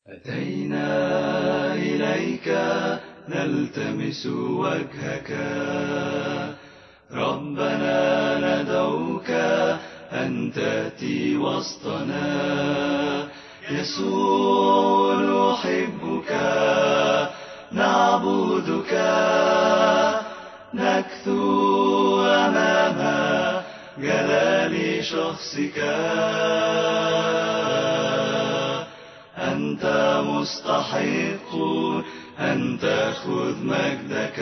أتينا إليك نلتمس وجهك ربنا، ندعوك أن تأتي وسطنا. يسوع نحبك نعبدك، نكثو أمام جلال شخصك. أنت مستحق أن تأخذ مجدك،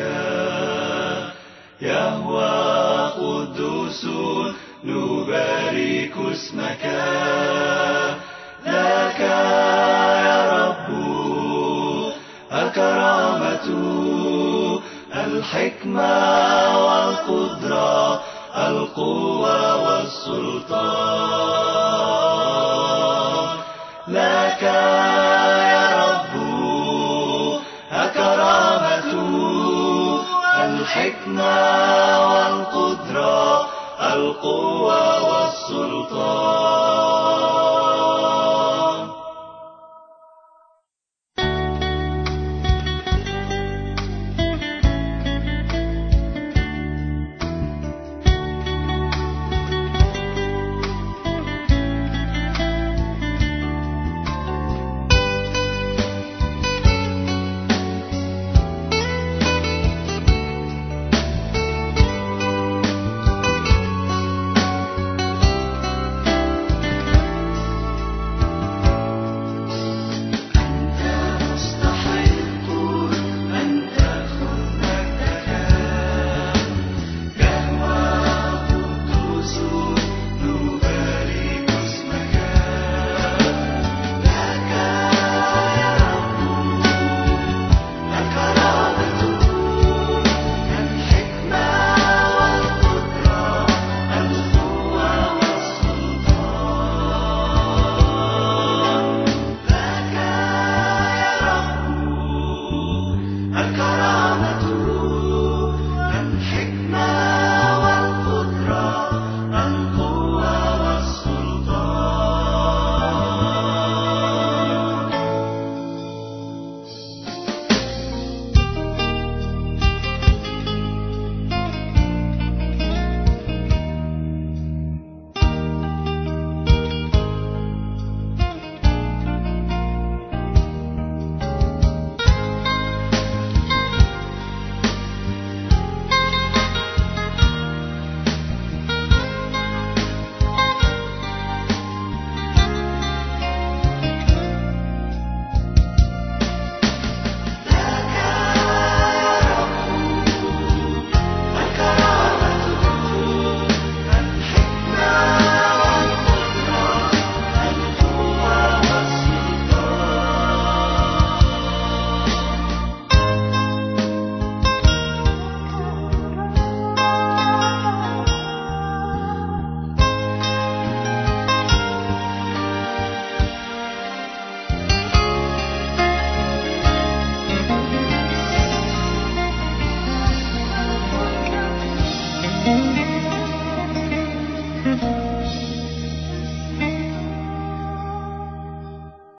يهوه قدوس نبارك اسمك. لك يا رب الكرامة، الحكمة والقدرة، القوة والسلطان. لك يا رب الكرامة، الحكمة والقدرة، القوة والسلطان.